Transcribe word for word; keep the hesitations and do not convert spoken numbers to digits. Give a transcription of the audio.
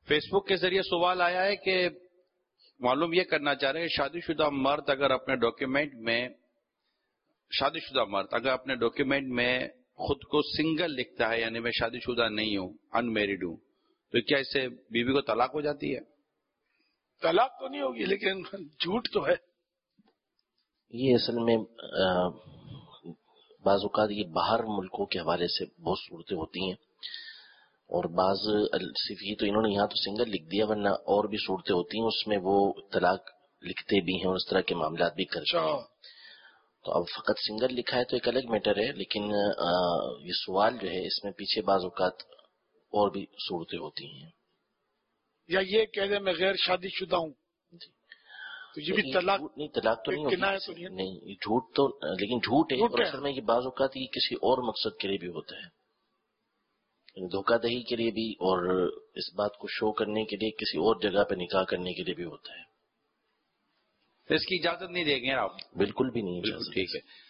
Face بک کے ذریعے سوال آیا ہے کہ معلوم یہ کرنا چاہ رہے ہیں شادی شدہ مرد اگر اپنے ڈاکیومنٹ میں شادی شدہ مرد اگر اپنے ڈاکیومنٹ میں خود کو سنگل لکھتا ہے، یعنی میں شادی شدہ نہیں ہوں، ان میرڈ ہوں، تو کیا اس سے بیوی کو طلاق ہو جاتی ہے؟ طلاق تو نہیں ہوگی لیکن جھوٹ تو ہے. یہ اصل میں بعض اوقات یہ باہر ملکوں کے حوالے سے بہت صورتیں ہوتی ہیں، اور بعض صرف یہ تو انہوں نے یہاں تو سنگل لکھ دیا، ورنہ اور بھی صورتیں ہوتی ہیں اس میں وہ طلاق لکھتے بھی ہیں اور اس طرح کے معاملات بھی کرتے ہیں. تو اب فقط سنگل لکھا ہے تو ایک الگ میٹر ہے، لیکن یہ سوال جو ہے اس میں پیچھے بعض اوقات اور بھی صورتیں ہوتی ہیں. یا یہ کہہ دیں میں غیر شادی شدہ ہوں جی تو یہ بھی طلاق نہیں، طلاق تو نہیں ہوگی، نہیں یہ جھوٹ تو، لیکن جھوٹ ہے اور اصل میں یہ بعض اوقات یہ کسی اور مقصد کے لیے بھی ہوتا ہے، دھوکہ دہی کے لیے بھی اور اس بات کو شو کرنے کے لیے کسی اور جگہ پہ نکاح کرنے کے لیے بھی ہوتا ہے. اس کی اجازت نہیں دیں گے آپ؟ بالکل بھی نہیں. بالکل ٹھیک ہے.